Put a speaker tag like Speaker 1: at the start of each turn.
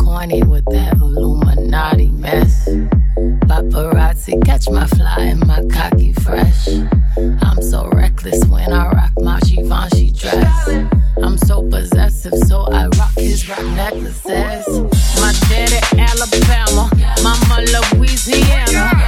Speaker 1: corny with that Illuminati mess. Paparazzi catch my fly and my cocky fresh. I'm so reckless when I rock my Givenchy dress. I'm so possessive, so I rock his rock necklaces. My daddy Alabama, mama Louisiana.